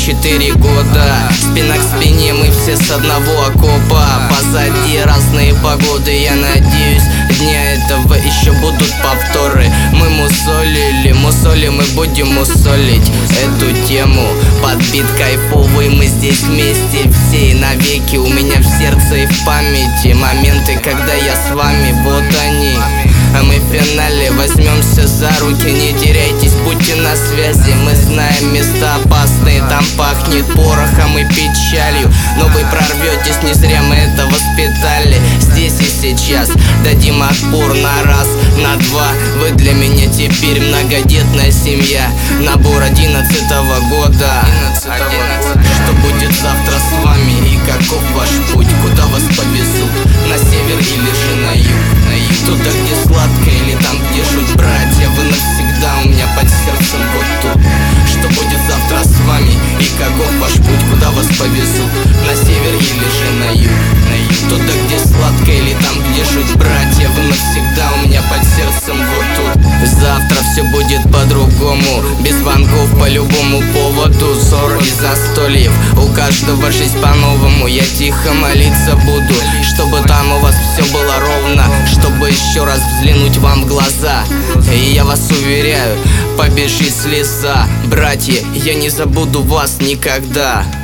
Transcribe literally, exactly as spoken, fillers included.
четыре года. Спина к спине, мы все с одного окопа. Позади разные погоды, я надеюсь, дня этого еще будут повторы. Мы мусолили, мусолим и будем мусолить эту тему. Под бит кайфовый, мы здесь вместе все и навеки. У меня в сердце и в памяти моменты, когда я с вами, вот они. А мы в финале возьмемся за руки, не теряйтесь, будьте на связи. Мы знаем места опасные, там пахнет порохом и печалью. Но вы прорветесь, не зря мы это воспитали. Здесь и сейчас дадим отпор на раз, на два. Вы для меня теперь многодетная семья. Набор одиннадцатого года. Что будет завтра с вами и каков ваш путь? Куда вас повезут? На север или же на юг? На юг. Туда, где сладко, или там, где жуть братья? Вы навсегда у меня под сердцем вот тут. Что будет завтра с вами и каков ваш путь? Куда вас повезут? На север или же на юг? На юг. Туда, где сладко, или там, где жуть братья? Вы навсегда у меня под сердцем вот тут. Завтра все будет по-другому, без звонков по любому поводу. Ссор и застольев, у каждого жизнь по-новому. Я тихо молиться буду, чтобы там у вас все было ровно, чтобы еще раз взглянуть вам в глаза. И я вас уверяю, побежит слеза. Братья, я не забуду вас никогда.